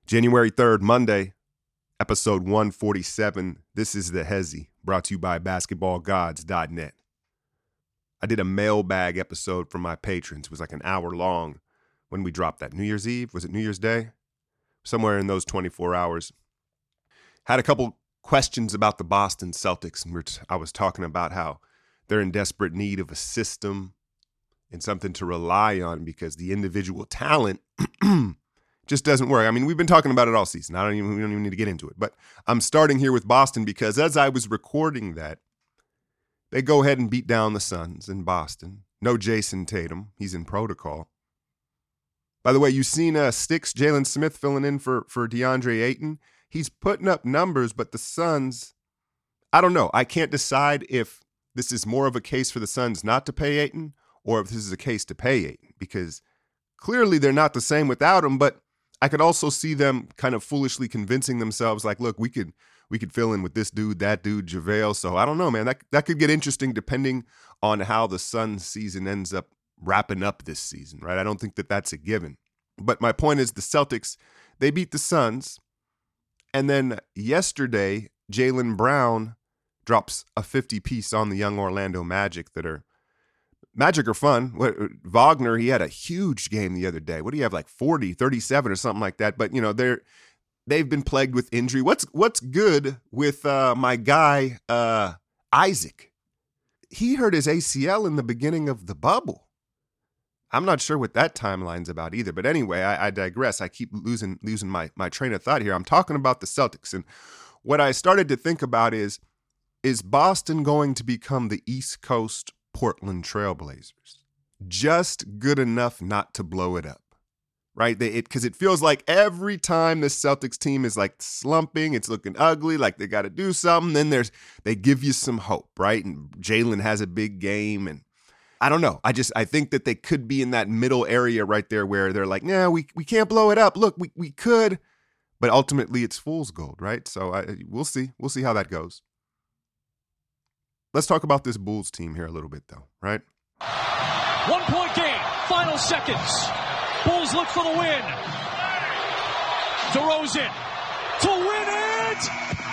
January 3rd, Monday, episode 147. This is The Hezzy, brought to you by basketballgods.net. I did a mailbag episode for my patrons. It was like an hour long when we dropped that. New Year's Eve? Was it New Year's Day? Somewhere in those 24 hours. Had a couple questions about the Boston Celtics, and I was talking about how they're in desperate need of a system and something to rely on because the individual talent just doesn't work. I mean, we've been talking about it all season. We don't even need to get into it. But I'm starting here with Boston because as I was recording that, they go ahead and beat down the Suns in Boston. No Jason Tatum. He's in protocol. By the way, you've seen Sticks, Jalen Smith filling in for DeAndre Ayton. He's putting up numbers, but the Suns, I don't know. I can't decide if this is more of a case for the Suns not to pay Ayton or if this is a case to pay Ayton because clearly they're not the same without him, but I could also see them kind of foolishly convincing themselves like, look, we could fill in with this dude, that dude, JaVale. So I don't know, man. That could get interesting depending on how the Suns season ends up wrapping up this season, right? I don't think that that's a given. But my point is the Celtics, they beat the Suns. And then yesterday, Jaylen Brown drops a 50-piece on the young Orlando Magic Magic are fun. Wagner, he had a huge game the other day. What do you have, like 40, 37 or something like that? But, you know, they've been plagued with injury. What's good with my guy, Isaac? He hurt his ACL in the beginning of the bubble. I'm not sure what that timeline's about either. But anyway, I digress. I keep losing my train of thought here. I'm talking about the Celtics. And what I started to think about is Boston going to become the East Coast Portland Trailblazers? Just good enough not to blow it up, right? Because it feels like every time the Celtics team is like slumping, it's looking ugly, like they got to do something, then they give you some hope, right? And Jalen has a big game, and I don't know. I think that they could be in that middle area right there where they're like, nah, we can't blow it up. Look, we could, but ultimately it's fool's gold, right? So we'll see. We'll see how that goes. Let's talk about this Bulls team here a little bit, though, right? 1-point game, final seconds. Bulls look for the win. DeRozan to win it.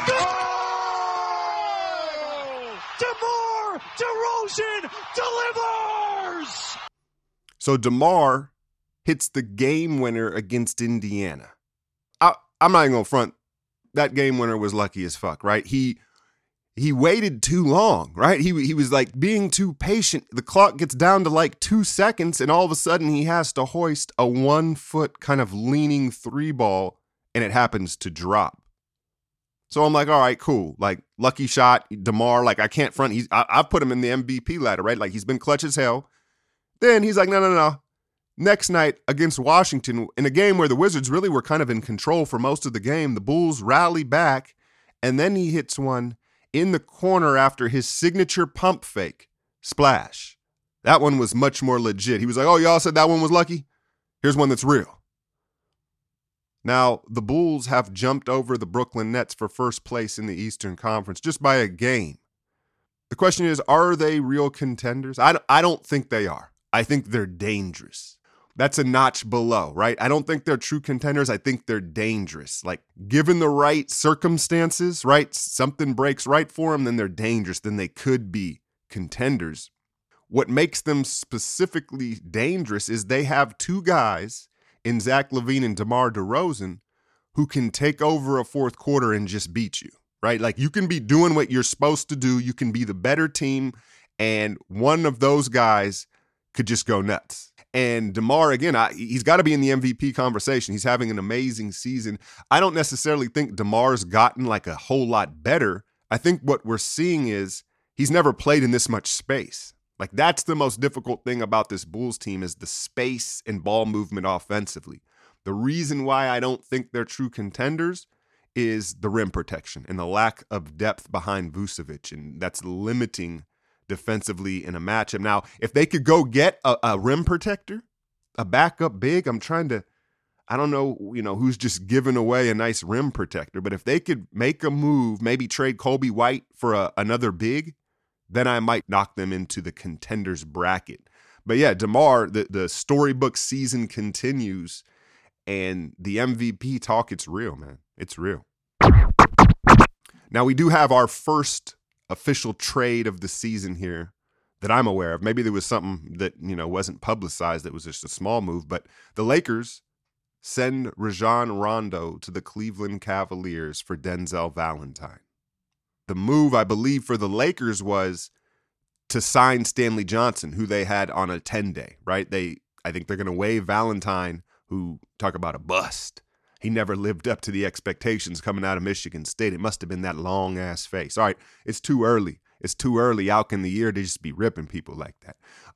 Oh! DeMar DeRozan delivers. So DeMar hits the game winner against Indiana. I'm not even gonna front. That game winner was lucky as fuck, right? He waited too long, right? He was like being too patient. The clock gets down to like 2 seconds, and all of a sudden he has to hoist a 1-foot kind of leaning three ball, and it happens to drop. So I'm like, all right, cool. Like, lucky shot, DeMar. Like, I can't front. I've put him in the MVP ladder, right? Like, he's been clutch as hell. Then he's like, no. Next night against Washington, in a game where the Wizards really were kind of in control for most of the game, the Bulls rally back, and then he hits one in the corner after his signature pump fake. Splash. That one was much more legit. He was like, oh, y'all said that one was lucky? Here's one that's real. Now, the Bulls have jumped over the Brooklyn Nets for first place in the Eastern Conference just by a game. The question is, are they real contenders? I don't think they are. I think they're dangerous. That's a notch below, right? I don't think they're true contenders. I think they're dangerous. Like, given the right circumstances, right? Something breaks right for them, then they're dangerous. Then they could be contenders. What makes them specifically dangerous is they have two guys in Zach LaVine and DeMar DeRozan who can take over a fourth quarter and just beat you, right? Like, you can be doing what you're supposed to do. You can be the better team, and one of those guys could just go nuts. And DeMar, again, he's got to be in the MVP conversation. He's having an amazing season. I don't necessarily think DeMar's gotten like a whole lot better. I think what we're seeing is he's never played in this much space. Like, that's the most difficult thing about this Bulls team is the space and ball movement offensively. The reason why I don't think they're true contenders is the rim protection and the lack of depth behind Vucevic, and that's limiting defensively in a matchup. Now, if they could go get a rim protector, a backup big, I don't know, who's just giving away a nice rim protector, but if they could make a move, maybe trade Kobe White for another big, then I might knock them into the contenders bracket. But yeah, DeMar, the storybook season continues, And the MVP talk, it's real, man. It's real. Now, we do have our first official trade of the season here that I'm aware of. Maybe there was something that, wasn't publicized that was just a small move, but the Lakers send Rajon Rondo to the Cleveland Cavaliers for Denzel Valentine. The move, I believe, for the Lakers was to sign Stanley Johnson, who they had on a 10-day, right? I think they're going to waive Valentine, who, talk about a bust. He never lived up to the expectations coming out of Michigan State. It must have been that long-ass face. All right, it's too early. It's too early out in the year to just be ripping people like that.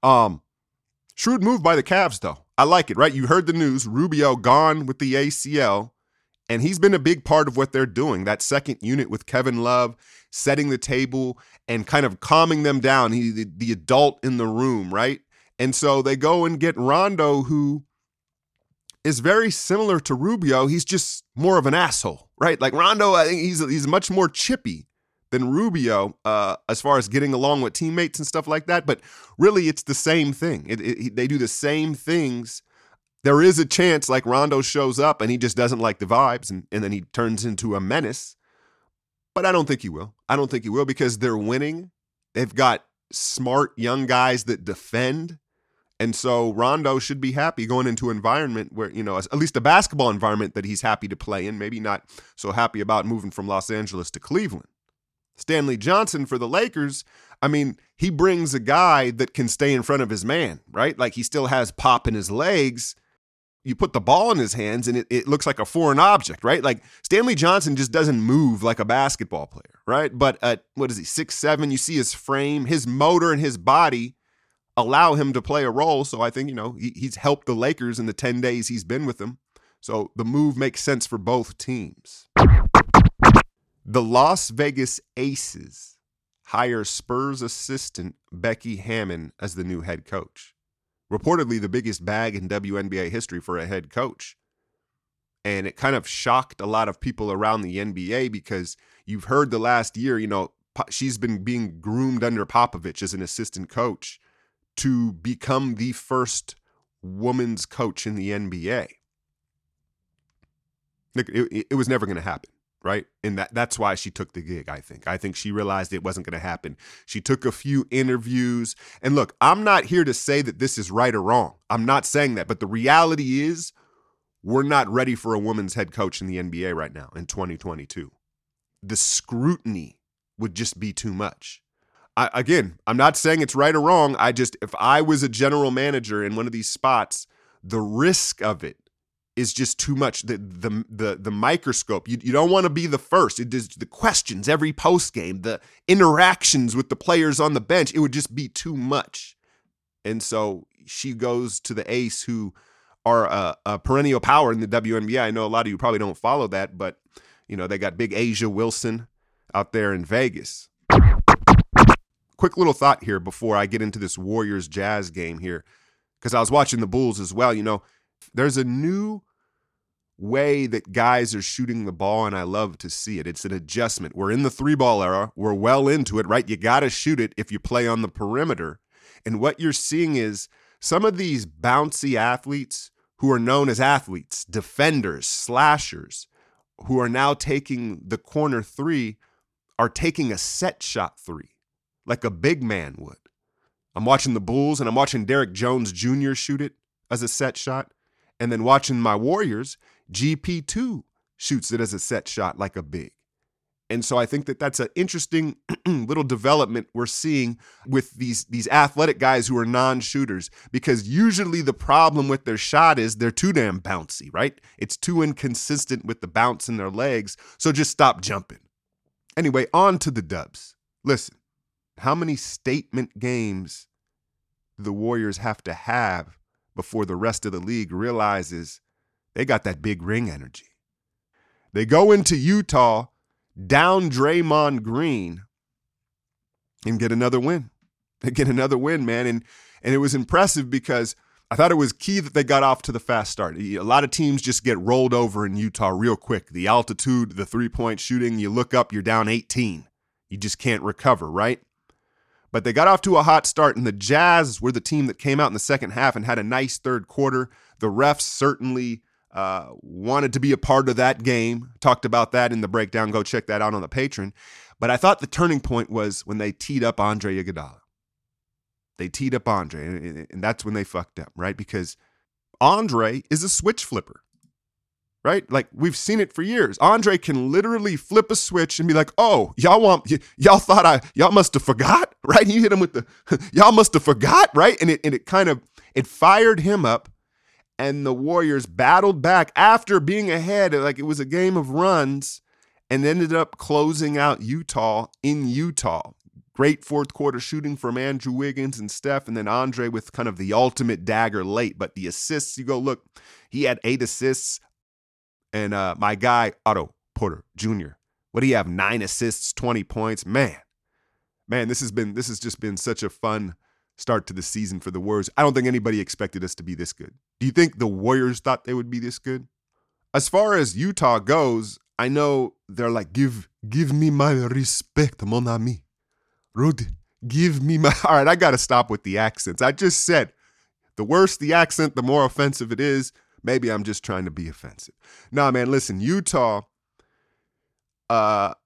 Shrewd move by the Cavs, though. I like it, right? You heard the news. Rubio gone with the ACL, and he's been a big part of what they're doing. That second unit with Kevin Love, setting the table and kind of calming them down. He's the adult in the room, right? And so they go and get Rondo, who is very similar to Rubio. He's just more of an asshole, right? Like Rondo, I think he's much more chippy than Rubio as far as getting along with teammates and stuff like that. But really, it's the same thing. They do the same things. There is a chance like Rondo shows up and he just doesn't like the vibes and then he turns into a menace. But I don't think he will. I don't think he will because they're winning. They've got smart young guys that defend. And so Rondo should be happy going into an environment where, at least a basketball environment that he's happy to play in, maybe not so happy about moving from Los Angeles to Cleveland. Stanley Johnson for the Lakers, he brings a guy that can stay in front of his man, right? Like he still has pop in his legs. You put the ball in his hands and it looks like a foreign object, right? Like Stanley Johnson just doesn't move like a basketball player, right? But at, 6'7", you see his frame, his motor and his body allow him to play a role. So I think, he's helped the Lakers in the 10 days he's been with them. So the move makes sense for both teams. The Las Vegas Aces hire Spurs assistant Becky Hammon as the new head coach. Reportedly the biggest bag in WNBA history for a head coach. And it kind of shocked a lot of people around the NBA because you've heard the last year, she's been being groomed under Popovich as an assistant coach to become the first woman's coach in the NBA. Look, it was never going to happen, right? And that's why she took the gig, I think. I think she realized it wasn't going to happen. She took a few interviews. And look, I'm not here to say that this is right or wrong. I'm not saying that. But the reality is we're not ready for a woman's head coach in the NBA right now in 2022. The scrutiny would just be too much. I'm not saying it's right or wrong. If I was a general manager in one of these spots, the risk of it is just too much. The microscope. You don't want to be the first. It is the questions every post game, the interactions with the players on the bench. It would just be too much. And so she goes to the Ace, who are a perennial power in the WNBA. I know a lot of you probably don't follow that, but they got big Asia Wilson out there in Vegas. Quick little thought here before I get into this Warriors-Jazz game here, because I was watching the Bulls as well. There's a new way that guys are shooting the ball, and I love to see it. It's an adjustment. We're in the 3-ball era. We're well into it, right? You got to shoot it if you play on the perimeter. And what you're seeing is some of these bouncy athletes who are known as athletes, defenders, slashers, who are now taking the corner three, are taking a set shot three, like a big man would. I'm watching the Bulls and I'm watching Derrick Jones Jr. shoot it as a set shot. And then watching my Warriors, GP2 shoots it as a set shot like a big. And so I think that that's an interesting little development we're seeing with these athletic guys who are non-shooters, because usually the problem with their shot is they're too damn bouncy, right? It's too inconsistent with the bounce in their legs. So just stop jumping. Anyway, on to the Dubs. Listen, how many statement games do the Warriors have to have before the rest of the league realizes they got that big ring energy? They go into Utah, down Draymond Green, and get another win. They get another win, man. And it was impressive because I thought it was key that they got off to the fast start. A lot of teams just get rolled over in Utah real quick. The altitude, the three-point shooting, you look up, you're down 18. You just can't recover, right? But they got off to a hot start, and the Jazz were the team that came out in the second half and had a nice third quarter. The refs certainly wanted to be a part of that game. Talked about that in the breakdown. Go check that out on the Patreon. But I thought the turning point was when they teed up Andre Iguodala. They teed up Andre, and that's when they fucked up, right? Because Andre is a switch flipper, right? Like, we've seen it for years. Andre can literally flip a switch and be like, oh, y'all must have forgot, right? And you hit him with the, y'all must have forgot, right? And it fired him up, and the Warriors battled back after being ahead, like it was a game of runs, and ended up closing out Utah in Utah. Great fourth quarter shooting from Andrew Wiggins and Steph, and then Andre with kind of the ultimate dagger late. But the assists, you go look, he had 8 assists. And my guy, Otto Porter Jr., what do you have? 9 assists, 20 points. Man, this has just been such a fun start to the season for the Warriors. I don't think anybody expected us to be this good. Do you think the Warriors thought they would be this good? As far as Utah goes, I know they're like, give me my respect, mon ami. Rudy, give me my... All right, I got to stop with the accents. I just said, the worse the accent, the more offensive it is. Maybe I'm just trying to be offensive. Nah, man, listen, Utah, they're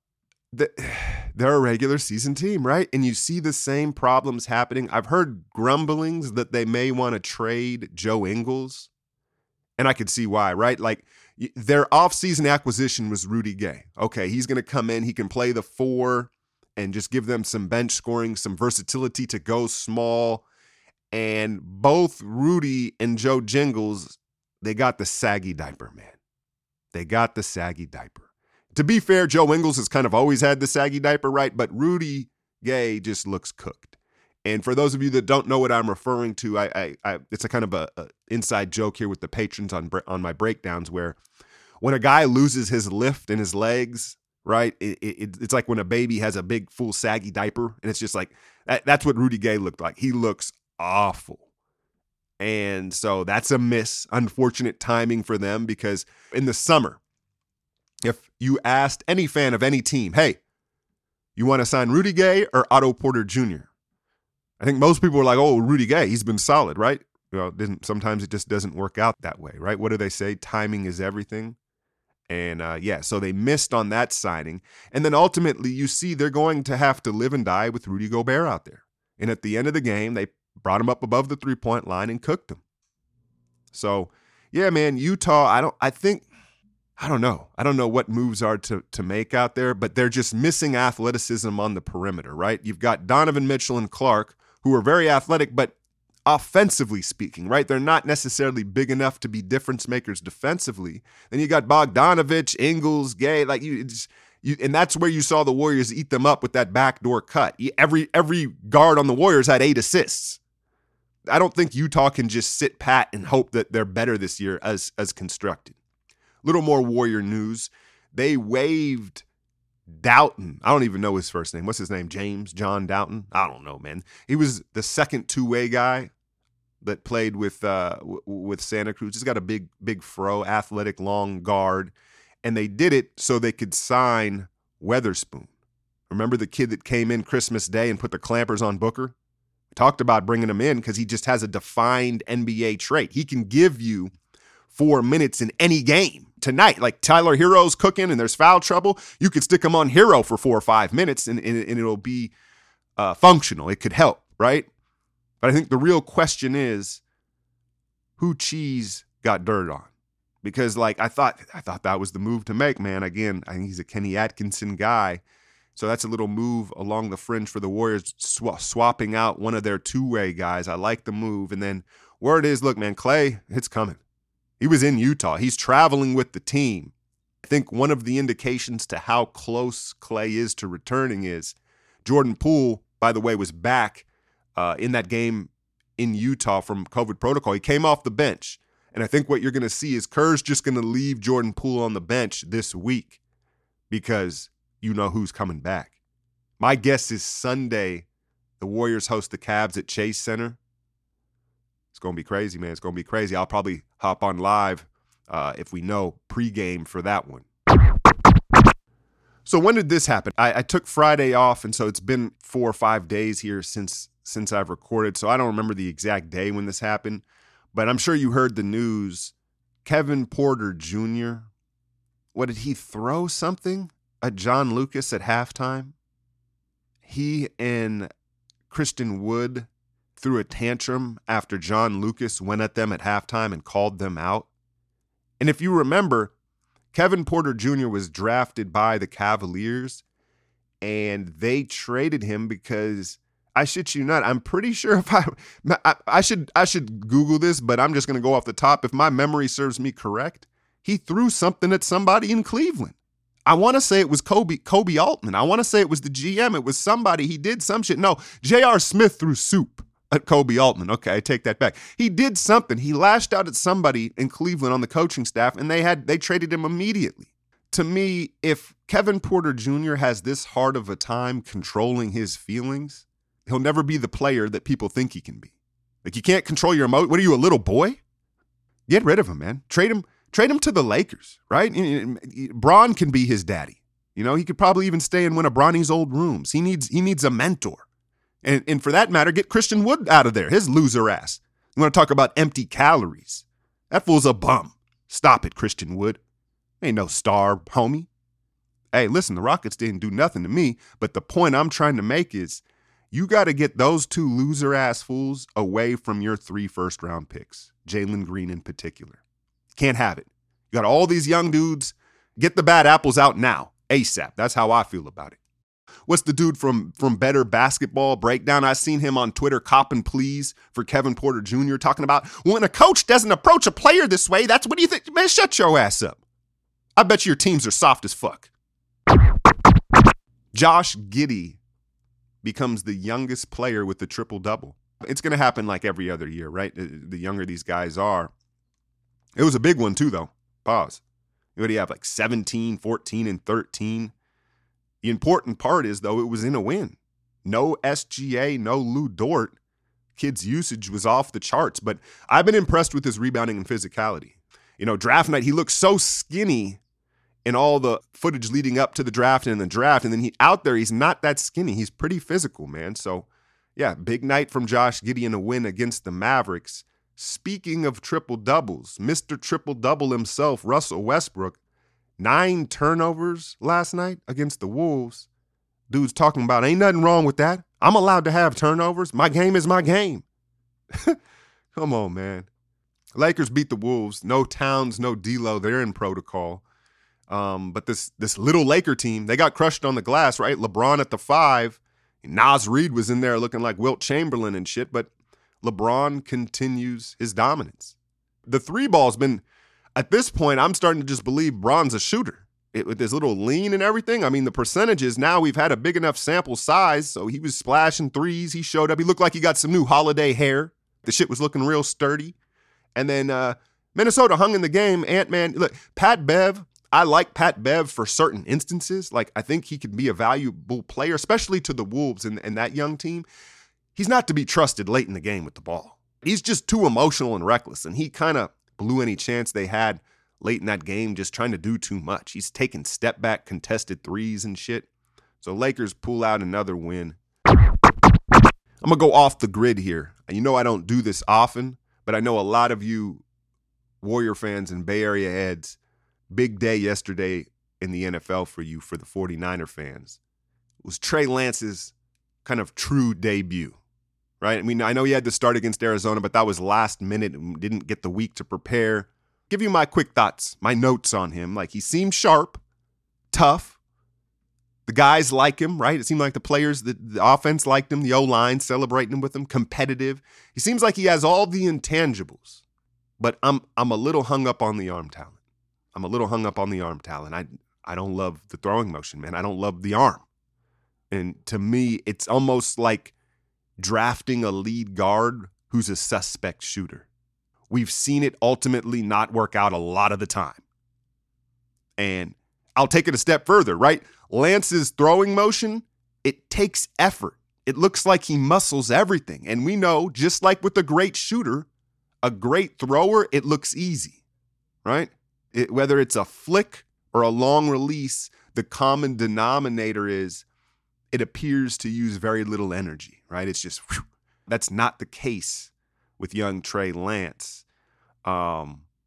a regular season team, right? And you see the same problems happening. I've heard grumblings that they may want to trade Joe Ingles, and I could see why, right? Like, their offseason acquisition was Rudy Gay. Okay, he's going to come in. He can play the 4 and just give them some bench scoring, some versatility to go small. And both Rudy and Joe Ingles, they got the saggy diaper, man. They got the saggy diaper. To be fair, Joe Ingles has kind of always had the saggy diaper, right? But Rudy Gay just looks cooked. And for those of you that don't know what I'm referring to, it's a kind of a inside joke here with the patrons on my breakdowns, where when a guy loses his lift in his legs, right? It's like when a baby has a big full saggy diaper, and it's just like that's what Rudy Gay looked like. He looks awful. And so that's a miss. Unfortunate timing for them, because in the summer, if you asked any fan of any team, hey, you want to sign Rudy Gay or Otto Porter Jr.? I think most people were like, oh, Rudy Gay, he's been solid, right? Sometimes it just doesn't work out that way, right? What do they say? Timing is everything. And so they missed on that signing. And then ultimately you see they're going to have to live and die with Rudy Gobert out there. And at the end of the game, they brought him up above the 3-point line and cooked him. So, yeah, man, Utah, I don't know. I don't know what moves are to make out there, but they're just missing athleticism on the perimeter, right? You've got Donovan Mitchell and Clark, who are very athletic, but offensively speaking, right? They're not necessarily big enough to be difference makers defensively. Then you got Bogdanovich, Ingles, Gay, like and that's where you saw the Warriors eat them up with that backdoor cut. Every guard on the Warriors had 8 assists. I don't think Utah can just sit pat and hope that they're better this year as constructed. Little more Warrior news. They waived Doughton. I don't even know his first name. What's his name? John Doughton? I don't know, man. He was the second two-way guy that played with Santa Cruz. He's got a big fro, athletic, long guard. And they did it so they could sign Weatherspoon. Remember the kid that came in Christmas Day and put the clampers on Booker? I talked about bringing him in because he just has a defined NBA trait. He can give you 4 minutes in any game. Tonight, like Tyler Hero's cooking and there's foul trouble, you could stick him on Hero for 4 or 5 minutes and it'll be functional. It could help, right? But I think the real question is, who Cheese got dirt on? Because I thought that was the move to make, man. Again, I think he's a Kenny Atkinson guy. So that's a little move along the fringe for the Warriors, swapping out one of their two-way guys. I like the move. And then word is, look, man, Clay, it's coming. He was in Utah. He's traveling with the team. I think one of the indications to how close Clay is to returning is Jordan Poole, by the way, was back in that game in Utah from COVID protocol. He came off the bench. And I think what you're going to see is Kerr's just going to leave Jordan Poole on the bench this week because you know who's coming back. My guess is Sunday, the Warriors host the Cavs at Chase Center. It's going to be crazy, man. It's going to be crazy. I'll probably hop on live if we know pregame for that one. So when did this happen? I took Friday off, and so it's been 4 or 5 days here since I've recorded. So I don't remember the exact day when this happened, but I'm sure you heard the news Kevin Porter Jr., what did he throw something at John Lucas at halftime? He and Christian Wood threw a tantrum after John Lucas went at them at halftime and called them out. And if you remember, Kevin Porter Jr. was drafted by the Cavaliers, and they traded him because, I shit you not, I'm pretty sure if I should Google this, but I'm just going to go off the top. If my memory serves me correct, he threw something at somebody in Cleveland. I want to say it was Kobe Altman. I want to say it was the GM. It was somebody. He did some shit. No, J.R. Smith threw soup at Kobe Altman. Okay, I take that back. He did something. He lashed out at somebody in Cleveland on the coaching staff, and they traded him immediately. To me, if Kevin Porter Jr. has this hard of a time controlling his feelings, he'll never be the player that people think he can be. Like, you can't control your emotions. What are you, a little boy? Get rid of him, man. Trade him to the Lakers, right? Bron can be his daddy. You know, he could probably even stay in one of Bronny's old rooms. He needs a mentor. And for that matter, get Christian Wood out of there, his loser ass. You want to talk about empty calories? That fool's a bum. Stop it, Christian Wood. Ain't no star, homie. Hey, listen, the Rockets didn't do nothing to me, but the point I'm trying to make is you got to get those two loser-ass fools away from your 3 first-round picks, Jalen Green in particular. Can't have it. You got all these young dudes. Get the bad apples out now, ASAP. That's how I feel about it. What's the dude from Better Basketball Breakdown? I seen him on Twitter copping pleas for Kevin Porter Jr. talking about when a coach doesn't approach a player this way, that's what do you think? Man, shut your ass up. I bet your teams are soft as fuck. Josh Giddey becomes the youngest player with the triple-double. It's going to happen like every other year, right? The younger these guys are. It was a big one too, though. Pause. What do you have, like 17, 14, and 13? The important part is, though, it was in a win. No SGA, no Lou Dort. Kid's usage was off the charts, but I've been impressed with his rebounding and physicality. You know, draft night, he looked so skinny in all the footage leading up to the draft and the draft, and then he's not that skinny. He's pretty physical, man. So, yeah, big night from Josh Giddey in a win against the Mavericks. Speaking of triple-doubles, Mr. Triple-Double himself, Russell Westbrook, 9 turnovers last night against the Wolves. Dude's talking about, ain't nothing wrong with that. I'm allowed to have turnovers. My game is my game. Come on, man. Lakers beat the Wolves. No Towns, no D'Lo. They're in protocol. But this little Laker team, they got crushed on the glass, right? LeBron at the 5. Naz Reid was in there looking like Wilt Chamberlain and shit, but LeBron continues his dominance. The 3 ball's been, at this point, I'm starting to just believe Bron's a shooter. With his little lean and everything, I mean, the percentages, now we've had a big enough sample size, so he was splashing threes. He showed up. He looked like he got some new holiday hair. The shit was looking real sturdy. And then Minnesota hung in the game. Ant-Man, look, Pat Bev, I like Pat Bev for certain instances. Like, I think he could be a valuable player, especially to the Wolves and that young team. He's not to be trusted late in the game with the ball. He's just too emotional and reckless, and he kind of blew any chance they had late in that game, just trying to do too much. He's taking step-back contested threes and shit. So Lakers pull out another win. I'm going to go off the grid here. You know I don't do this often, but I know a lot of you Warrior fans and Bay Area heads, big day yesterday in the NFL for you, for the 49er fans. It was Trey Lance's kind of true debut, right? I mean, I know he had to start against Arizona, but that was last minute and didn't get the week to prepare. Give you my quick thoughts, my notes on him. Like, he seemed sharp, tough. The guys like him, right? It seemed like the players, the offense liked him, the O-line celebrating with him, competitive. He seems like he has all the intangibles, but I'm a little hung up on the arm talent. I don't love the throwing motion, man. I don't love the arm. And to me, it's almost like drafting a lead guard who's a suspect shooter. We've seen it ultimately not work out a lot of the time. And I'll take it a step further, right? Lance's throwing motion, it takes effort. It looks like he muscles everything. And we know, just like with a great shooter, a great thrower, it looks easy, right? Whether it's a flick or a long release, the common denominator is it appears to use very little energy, right? It's just, whew. That's not the case with young Trey Lance.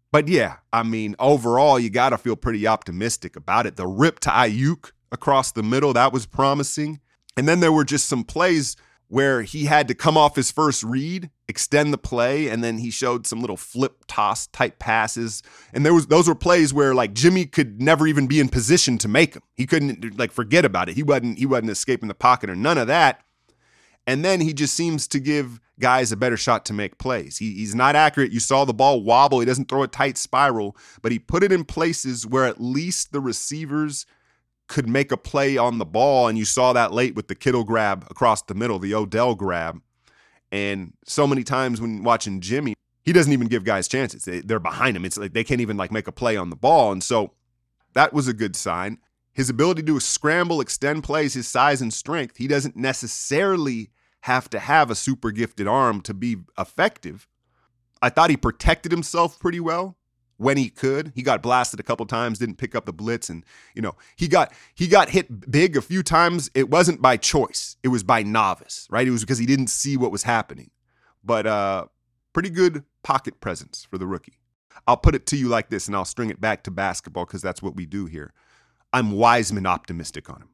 But yeah, I mean, overall, you got to feel pretty optimistic about it. The rip to Ayuk across the middle, that was promising. And then there were just some plays where he had to come off his first read, extend the play, and then he showed some little flip toss type passes. And those were plays where like Jimmy could never even be in position to make them. He couldn't like forget about it. He wasn't escaping the pocket or none of that. And then he just seems to give guys a better shot to make plays. He's not accurate. You saw the ball wobble. He doesn't throw a tight spiral, but he put it in places where at least the receivers could make a play on the ball, and you saw that late with the Kittle grab across the middle, the Odell grab. And so many times when watching Jimmy, he doesn't even give guys chances. They're behind him. It's like they can't even like make a play on the ball. And so that was a good sign. His ability to scramble, extend plays, his size and strength, he doesn't necessarily have to have a super gifted arm to be effective. I thought he protected himself pretty well when he could. He got blasted a couple times, didn't pick up the blitz, and he got hit big a few times. It wasn't by choice. It was by novice, right? It was because he didn't see what was happening. But pretty good pocket presence for the rookie. I'll put it to you like this, and I'll string it back to basketball because that's what we do here. I'm Wiseman optimistic on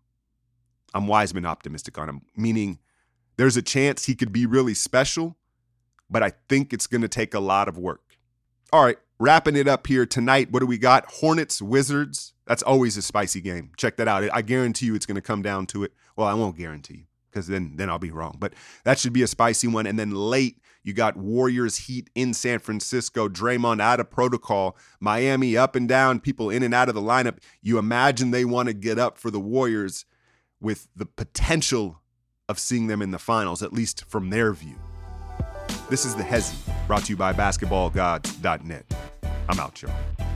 him. Meaning there's a chance he could be really special, but I think it's going to take a lot of work. All right, wrapping it up here tonight, what do we got? Hornets, Wizards. That's always a spicy game. Check that out. I guarantee you it's going to come down to it. Well, I won't guarantee you because then I'll be wrong. But that should be a spicy one. And then late, you got Warriors Heat in San Francisco. Draymond out of protocol. Miami up and down, people in and out of the lineup. You imagine they want to get up for the Warriors with the potential of seeing them in the finals, at least from their view. This is The Hezzy, brought to you by basketballgods.net. I'm out, y'all.